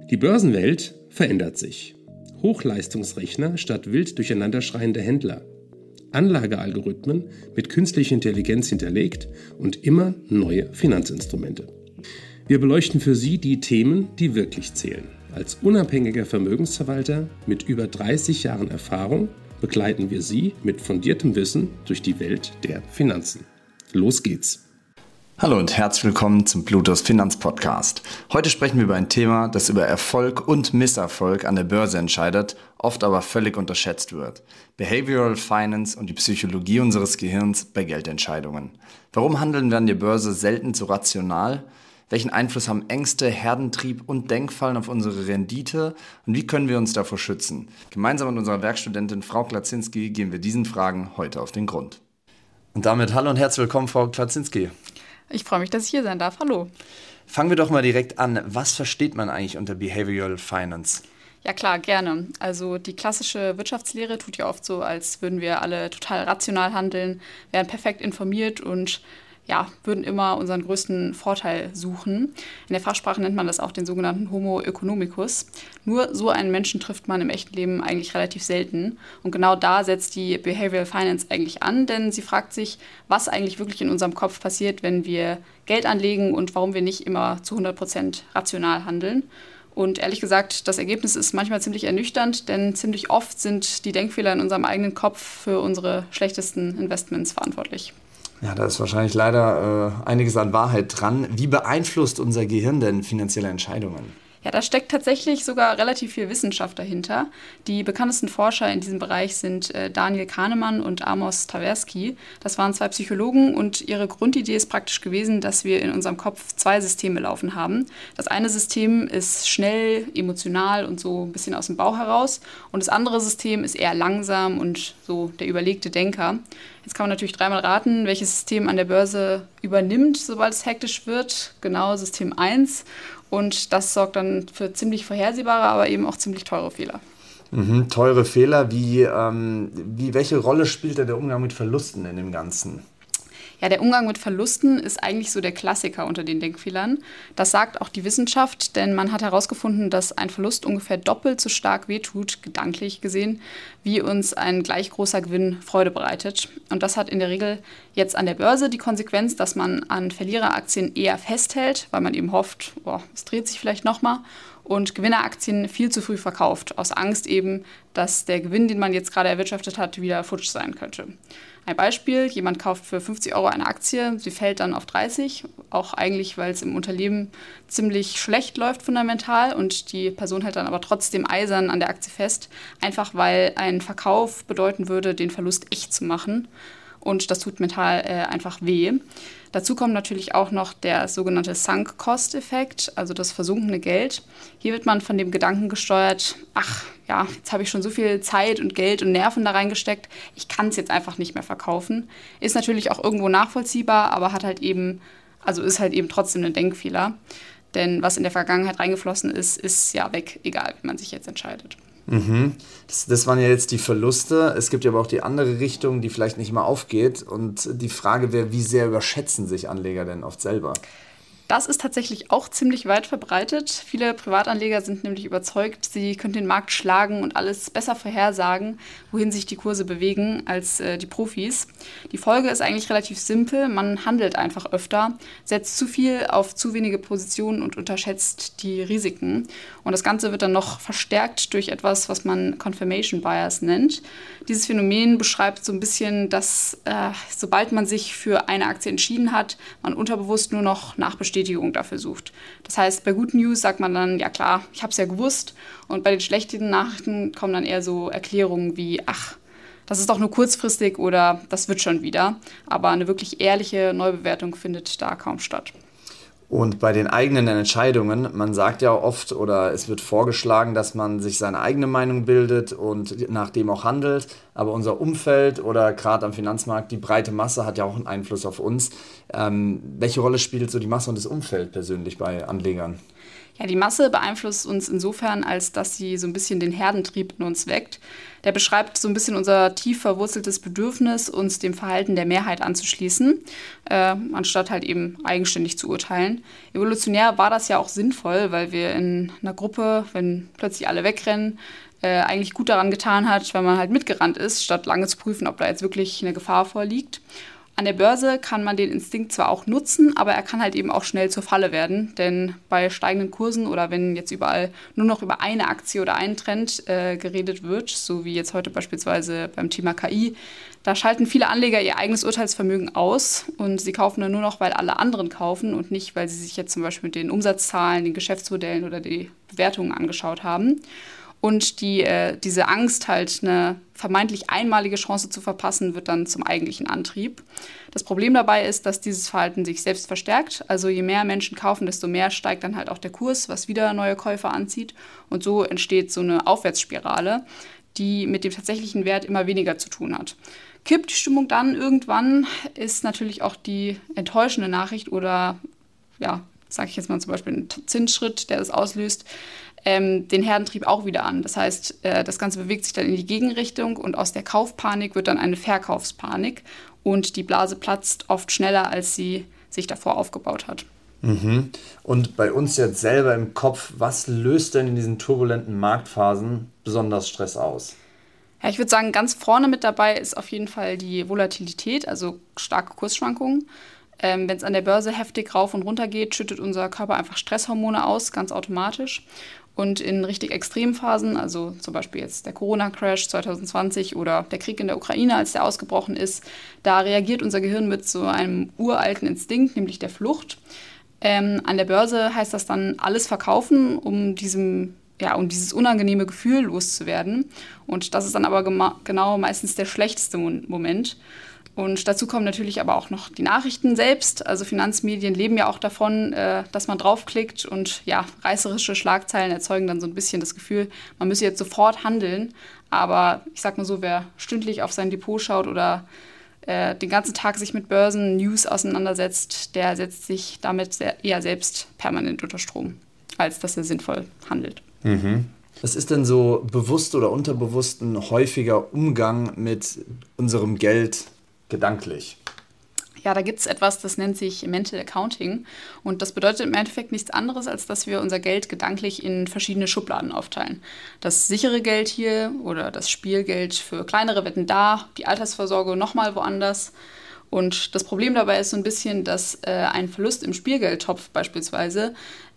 Die Börsenwelt verändert sich. Hochleistungsrechner statt wild durcheinanderschreiende Händler. Anlagealgorithmen mit künstlicher Intelligenz hinterlegt und immer neue Finanzinstrumente. Wir beleuchten für Sie die Themen, die wirklich zählen. Als unabhängiger Vermögensverwalter mit über 30 Jahren Erfahrung begleiten wir Sie mit fundiertem Wissen durch die Welt der Finanzen. Los geht's! Hallo und herzlich willkommen zum Plutos Finanzpodcast. Heute sprechen wir über ein Thema, das über Erfolg und Misserfolg an der Börse entscheidet, oft aber völlig unterschätzt wird. Behavioral Finance und die Psychologie unseres Gehirns bei Geldentscheidungen. Warum handeln wir an der Börse selten so rational? Welchen Einfluss haben Ängste, Herdentrieb und Denkfallen auf unsere Rendite? Und wie können wir uns davor schützen? Gemeinsam mit unserer Werkstudentin Frau Klaczynski gehen wir diesen Fragen heute auf den Grund. Und damit hallo und herzlich willkommen, Frau Klaczynski. Ich freue mich, dass ich hier sein darf. Hallo. Fangen wir doch mal direkt an. Was versteht man eigentlich unter Behavioral Finance? Ja klar, gerne. Also die klassische Wirtschaftslehre tut ja oft so, als würden wir alle total rational handeln, wären perfekt informiert und würden immer unseren größten Vorteil suchen. In der Fachsprache nennt man das auch den sogenannten Homo economicus. Nur so einen Menschen trifft man im echten Leben eigentlich relativ selten. Und genau da setzt die Behavioral Finance eigentlich an, denn sie fragt sich, was eigentlich wirklich in unserem Kopf passiert, wenn wir Geld anlegen und warum wir nicht immer zu 100% rational handeln. Und ehrlich gesagt, das Ergebnis ist manchmal ziemlich ernüchternd, denn ziemlich oft sind die Denkfehler in unserem eigenen Kopf für unsere schlechtesten Investments verantwortlich. Ja, da ist wahrscheinlich leider einiges an Wahrheit dran. Wie beeinflusst unser Gehirn denn finanzielle Entscheidungen? Ja, da steckt tatsächlich sogar relativ viel Wissenschaft dahinter. Die bekanntesten Forscher in diesem Bereich sind Daniel Kahnemann und Amos Tversky. Das waren zwei Psychologen und ihre Grundidee ist praktisch gewesen, dass wir in unserem Kopf zwei Systeme laufen haben. Das eine System ist schnell, emotional und so ein bisschen aus dem Bauch heraus. Und das andere System ist eher langsam und so der überlegte Denker. Jetzt kann man natürlich dreimal raten, welches System an der Börse übernimmt, sobald es hektisch wird. Genau, System 1. Und das sorgt dann für ziemlich vorhersehbare, aber eben auch ziemlich teure Fehler. Teure Fehler, welche Rolle spielt da der Umgang mit Verlusten in dem Ganzen? Ja, der Umgang mit Verlusten ist eigentlich so der Klassiker unter den Denkfehlern. Das sagt auch die Wissenschaft, denn man hat herausgefunden, dass ein Verlust ungefähr doppelt so stark wehtut, gedanklich gesehen, wie uns ein gleich großer Gewinn Freude bereitet. Und das hat in der Regel jetzt an der Börse die Konsequenz, dass man an Verliereraktien eher festhält, weil man eben hofft, es dreht sich vielleicht nochmal. Und Gewinneraktien viel zu früh verkauft, aus Angst eben, dass der Gewinn, den man jetzt gerade erwirtschaftet hat, wieder futsch sein könnte. Ein Beispiel, jemand kauft für 50 € eine Aktie, sie fällt dann auf 30, auch eigentlich, weil es im Unternehmen ziemlich schlecht läuft fundamental und die Person hält dann aber trotzdem eisern an der Aktie fest, einfach weil ein Verkauf bedeuten würde, den Verlust echt zu machen. Und das tut mental einfach weh. Dazu kommt natürlich auch noch der sogenannte Sunk-Cost-Effekt, also das versunkene Geld. Hier wird man von dem Gedanken gesteuert, jetzt habe ich schon so viel Zeit und Geld und Nerven da reingesteckt, ich kann es jetzt einfach nicht mehr verkaufen. Ist natürlich auch irgendwo nachvollziehbar, aber ist halt eben trotzdem ein Denkfehler. Denn was in der Vergangenheit reingeflossen ist, ist ja weg, egal wie man sich jetzt entscheidet. Das waren ja jetzt die Verluste. Es gibt ja aber auch die andere Richtung, die vielleicht nicht mal aufgeht. Und die Frage wäre, wie sehr überschätzen sich Anleger denn oft selber? Das ist tatsächlich auch ziemlich weit verbreitet. Viele Privatanleger sind nämlich überzeugt, sie können den Markt schlagen und alles besser vorhersagen, wohin sich die Kurse bewegen, als die Profis. Die Folge ist eigentlich relativ simpel. Man handelt einfach öfter, setzt zu viel auf zu wenige Positionen und unterschätzt die Risiken. Und das Ganze wird dann noch verstärkt durch etwas, was man Confirmation Bias nennt. Dieses Phänomen beschreibt so ein bisschen, dass sobald man sich für eine Aktie entschieden hat, man unterbewusst nur noch nach Bestätigung dafür sucht. Das heißt, bei guten News sagt man dann, ja klar, ich habe es ja gewusst. Und bei den schlechten Nachrichten kommen dann eher so Erklärungen wie, das ist doch nur kurzfristig oder das wird schon wieder. Aber eine wirklich ehrliche Neubewertung findet da kaum statt. Und bei den eigenen Entscheidungen, man sagt ja oft oder es wird vorgeschlagen, dass man sich seine eigene Meinung bildet und nach dem auch handelt. Aber unser Umfeld oder gerade am Finanzmarkt, die breite Masse hat ja auch einen Einfluss auf uns. Welche Rolle spielt so die Masse und das Umfeld persönlich bei Anlegern? Ja, die Masse beeinflusst uns insofern, als dass sie so ein bisschen den Herdentrieb in uns weckt. Der beschreibt so ein bisschen unser tief verwurzeltes Bedürfnis, uns dem Verhalten der Mehrheit anzuschließen, anstatt halt eben eigenständig zu urteilen. Evolutionär war das ja auch sinnvoll, weil wir in einer Gruppe, wenn plötzlich alle wegrennen, eigentlich gut daran getan hat, wenn man halt mitgerannt ist, statt lange zu prüfen, ob da jetzt wirklich eine Gefahr vorliegt. An der Börse kann man den Instinkt zwar auch nutzen, aber er kann halt eben auch schnell zur Falle werden. Denn bei steigenden Kursen oder wenn jetzt überall nur noch über eine Aktie oder einen Trend geredet wird, so wie jetzt heute beispielsweise beim Thema KI, da schalten viele Anleger ihr eigenes Urteilsvermögen aus und sie kaufen dann nur noch, weil alle anderen kaufen und nicht, weil sie sich jetzt zum Beispiel mit den Umsatzzahlen, den Geschäftsmodellen oder die Bewertungen angeschaut haben. Und diese Angst, halt eine vermeintlich einmalige Chance zu verpassen, wird dann zum eigentlichen Antrieb. Das Problem dabei ist, dass dieses Verhalten sich selbst verstärkt. Also je mehr Menschen kaufen, desto mehr steigt dann halt auch der Kurs, was wieder neue Käufer anzieht. Und so entsteht so eine Aufwärtsspirale, die mit dem tatsächlichen Wert immer weniger zu tun hat. Kippt die Stimmung dann irgendwann, ist natürlich auch die enttäuschende Nachricht oder, ja, sage ich jetzt mal zum Beispiel ein Zinsschritt, der das auslöst, den Herdentrieb auch wieder an. Das heißt, das Ganze bewegt sich dann in die Gegenrichtung und aus der Kaufpanik wird dann eine Verkaufspanik und die Blase platzt oft schneller, als sie sich davor aufgebaut hat. Mhm. Und bei uns jetzt selber im Kopf, was löst denn in diesen turbulenten Marktphasen besonders Stress aus? Ja, ich würde sagen, ganz vorne mit dabei ist auf jeden Fall die Volatilität, also starke Kursschwankungen. Wenn es an der Börse heftig rauf und runter geht, schüttet unser Körper einfach Stresshormone aus, ganz automatisch. Und in richtig Extremphasen, also zum Beispiel jetzt der Corona-Crash 2020 oder der Krieg in der Ukraine, als der ausgebrochen ist, da reagiert unser Gehirn mit so einem uralten Instinkt, nämlich der Flucht. An der Börse heißt das dann alles verkaufen, um dieses unangenehme Gefühl loszuwerden. Und das ist dann aber genau meistens der schlechteste Moment. Und dazu kommen natürlich aber auch noch die Nachrichten selbst. Also Finanzmedien leben ja auch davon, dass man draufklickt und ja, reißerische Schlagzeilen erzeugen dann so ein bisschen das Gefühl, man müsse jetzt sofort handeln. Aber ich sag mal so, wer stündlich auf sein Depot schaut oder den ganzen Tag sich mit Börsen-News auseinandersetzt, der setzt sich damit eher selbst permanent unter Strom, als dass er sinnvoll handelt. Mhm. Was ist denn so bewusst oder unterbewusst ein häufiger Umgang mit unserem Geld gedanklich? Ja, da gibt es etwas, das nennt sich Mental Accounting. Und das bedeutet im Endeffekt nichts anderes, als dass wir unser Geld gedanklich in verschiedene Schubladen aufteilen. Das sichere Geld hier oder das Spielgeld für kleinere Wetten da, die Altersvorsorge nochmal woanders. Und das Problem dabei ist so ein bisschen, dass ein Verlust im Spielgeldtopf beispielsweise,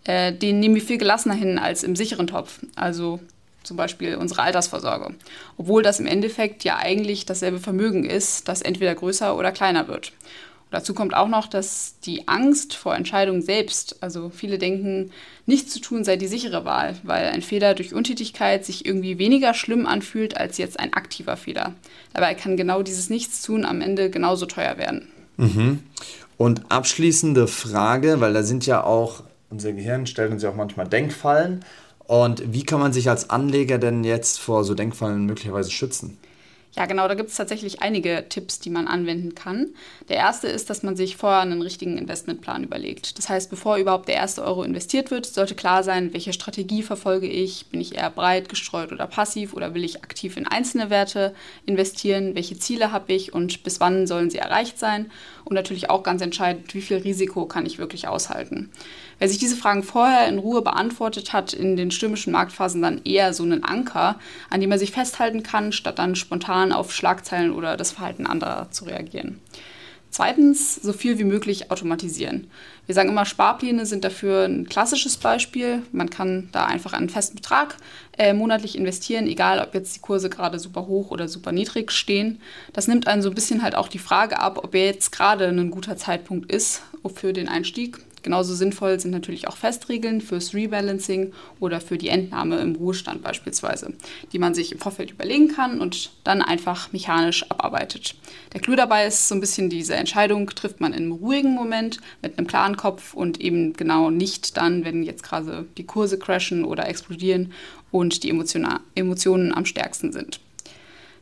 den nehmen wir viel gelassener hin als im sicheren Topf. Also zum Beispiel unsere Altersvorsorge. Obwohl das im Endeffekt ja eigentlich dasselbe Vermögen ist, das entweder größer oder kleiner wird. Und dazu kommt auch noch, dass die Angst vor Entscheidungen selbst, also viele denken, nichts zu tun sei die sichere Wahl, weil ein Fehler durch Untätigkeit sich irgendwie weniger schlimm anfühlt als jetzt ein aktiver Fehler. Dabei kann genau dieses Nichtstun am Ende genauso teuer werden. Mhm. Und abschließende Frage, weil da sind ja auch, unser Gehirn stellt uns ja auch manchmal Denkfallen. Und wie kann man sich als Anleger denn jetzt vor so Denkfallen möglicherweise schützen? Ja, genau, da gibt es tatsächlich einige Tipps, die man anwenden kann. Der erste ist, dass man sich vorher einen richtigen Investmentplan überlegt. Das heißt, bevor überhaupt der erste Euro investiert wird, sollte klar sein, welche Strategie verfolge ich. Bin ich eher breit gestreut oder passiv oder will ich aktiv in einzelne Werte investieren? Welche Ziele habe ich und bis wann sollen sie erreicht sein? Und natürlich auch ganz entscheidend, wie viel Risiko kann ich wirklich aushalten? Wer sich diese Fragen vorher in Ruhe beantwortet, hat in den stürmischen Marktphasen dann eher so einen Anker, an dem er sich festhalten kann, statt dann spontan auf Schlagzeilen oder das Verhalten anderer zu reagieren. Zweitens, so viel wie möglich automatisieren. Wir sagen immer, Sparpläne sind dafür ein klassisches Beispiel. Man kann da einfach einen festen Betrag monatlich investieren, egal ob jetzt die Kurse gerade super hoch oder super niedrig stehen. Das nimmt einen so ein bisschen halt auch die Frage ab, ob jetzt gerade ein guter Zeitpunkt ist für den Einstieg. Genauso sinnvoll sind natürlich auch Festregeln fürs Rebalancing oder für die Entnahme im Ruhestand beispielsweise, die man sich im Vorfeld überlegen kann und dann einfach mechanisch abarbeitet. Der Clou dabei ist so ein bisschen diese Entscheidung, trifft man in einem ruhigen Moment mit einem klaren Kopf und eben genau nicht dann, wenn jetzt gerade die Kurse crashen oder explodieren und die Emotionen am stärksten sind.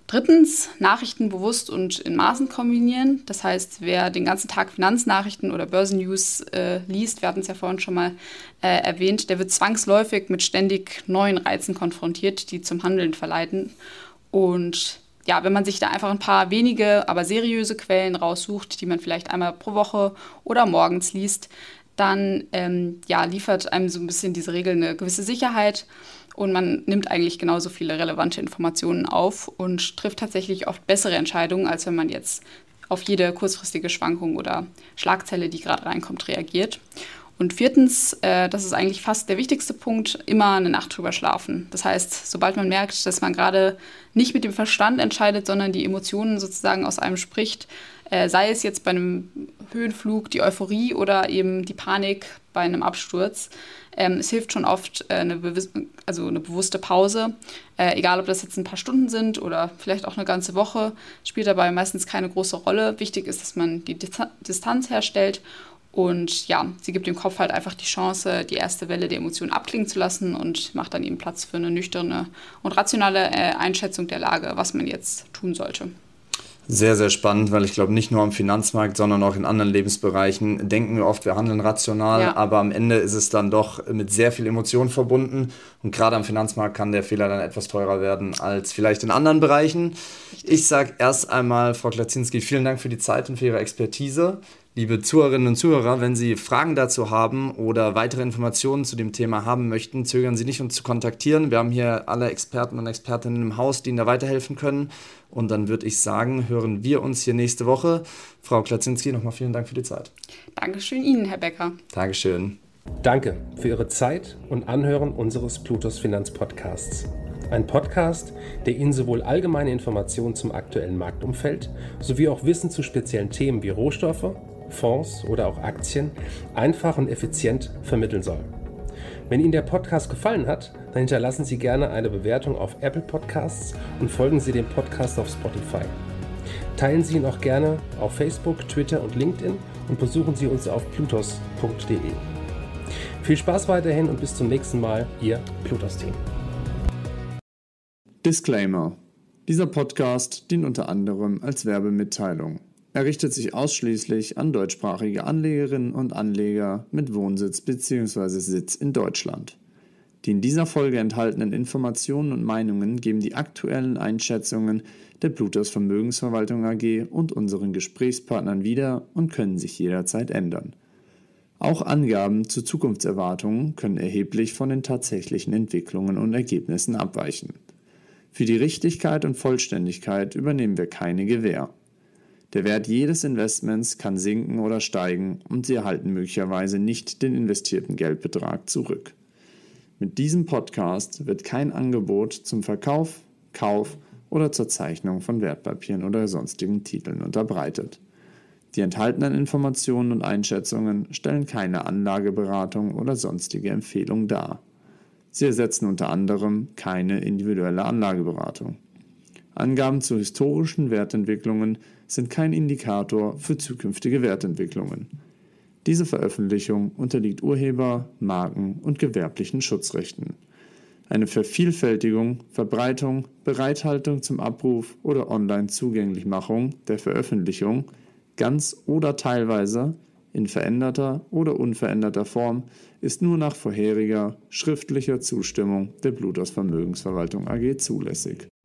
Drittens, Nachrichten bewusst und in Maßen kombinieren. Das heißt, wer den ganzen Tag Finanznachrichten oder Börsennews liest, wir hatten es ja vorhin schon mal erwähnt, der wird zwangsläufig mit ständig neuen Reizen konfrontiert, die zum Handeln verleiten. Und ja, wenn man sich da einfach ein paar wenige, aber seriöse Quellen raussucht, die man vielleicht einmal pro Woche oder morgens liest, dann liefert einem so ein bisschen diese Regel eine gewisse Sicherheit. Und man nimmt eigentlich genauso viele relevante Informationen auf und trifft tatsächlich oft bessere Entscheidungen, als wenn man jetzt auf jede kurzfristige Schwankung oder Schlagzeile, die gerade reinkommt, reagiert. Und viertens, das ist eigentlich fast der wichtigste Punkt, immer eine Nacht drüber schlafen. Das heißt, sobald man merkt, dass man gerade nicht mit dem Verstand entscheidet, sondern die Emotionen sozusagen aus einem spricht, sei es jetzt bei einem Höhenflug die Euphorie oder eben die Panik bei einem Absturz, es hilft schon oft eine bewusste Pause, egal ob das jetzt ein paar Stunden sind oder vielleicht auch eine ganze Woche, spielt dabei meistens keine große Rolle. Wichtig ist, dass man die Distanz herstellt und ja, sie gibt dem Kopf halt einfach die Chance, die erste Welle der Emotionen abklingen zu lassen und macht dann eben Platz für eine nüchterne und rationale Einschätzung der Lage, was man jetzt tun sollte. Sehr, sehr spannend, weil ich glaube, nicht nur am Finanzmarkt, sondern auch in anderen Lebensbereichen denken wir oft, wir handeln rational, aber am Ende ist es dann doch mit sehr viel Emotion verbunden und gerade am Finanzmarkt kann der Fehler dann etwas teurer werden als vielleicht in anderen Bereichen. Ich sage erst einmal, Frau Klaczynski, vielen Dank für die Zeit und für Ihre Expertise. Liebe Zuhörerinnen und Zuhörer, wenn Sie Fragen dazu haben oder weitere Informationen zu dem Thema haben möchten, zögern Sie nicht, uns zu kontaktieren. Wir haben hier alle Experten und Expertinnen im Haus, die Ihnen da weiterhelfen können. Und dann würde ich sagen, hören wir uns hier nächste Woche. Frau Klaczynski, nochmal vielen Dank für die Zeit. Dankeschön Ihnen, Herr Becker. Dankeschön. Danke für Ihre Zeit und Anhören unseres Plutos Finanzpodcasts. Ein Podcast, der Ihnen sowohl allgemeine Informationen zum aktuellen Marktumfeld sowie auch Wissen zu speziellen Themen wie Rohstoffe, Fonds oder auch Aktien einfach und effizient vermitteln soll. Wenn Ihnen der Podcast gefallen hat, dann hinterlassen Sie gerne eine Bewertung auf Apple Podcasts und folgen Sie dem Podcast auf Spotify. Teilen Sie ihn auch gerne auf Facebook, Twitter und LinkedIn und besuchen Sie uns auf plutos.de. Viel Spaß weiterhin und bis zum nächsten Mal, Ihr Plutos-Team. Disclaimer: Dieser Podcast dient unter anderem als Werbemitteilung. Er richtet sich ausschließlich an deutschsprachige Anlegerinnen und Anleger mit Wohnsitz bzw. Sitz in Deutschland. Die in dieser Folge enthaltenen Informationen und Meinungen geben die aktuellen Einschätzungen der Plutos Vermögensverwaltung AG und unseren Gesprächspartnern wieder und können sich jederzeit ändern. Auch Angaben zu Zukunftserwartungen können erheblich von den tatsächlichen Entwicklungen und Ergebnissen abweichen. Für die Richtigkeit und Vollständigkeit übernehmen wir keine Gewähr. Der Wert jedes Investments kann sinken oder steigen und Sie erhalten möglicherweise nicht den investierten Geldbetrag zurück. Mit diesem Podcast wird kein Angebot zum Verkauf, Kauf oder zur Zeichnung von Wertpapieren oder sonstigen Titeln unterbreitet. Die enthaltenen Informationen und Einschätzungen stellen keine Anlageberatung oder sonstige Empfehlung dar. Sie ersetzen unter anderem keine individuelle Anlageberatung. Angaben zu historischen Wertentwicklungen sind kein Indikator für zukünftige Wertentwicklungen. Diese Veröffentlichung unterliegt Urheber-, Marken- und gewerblichen Schutzrechten. Eine Vervielfältigung, Verbreitung, Bereithaltung zum Abruf oder Online-Zugänglichmachung der Veröffentlichung, ganz oder teilweise, in veränderter oder unveränderter Form, ist nur nach vorheriger schriftlicher Zustimmung der Plutos Vermögensverwaltung AG zulässig.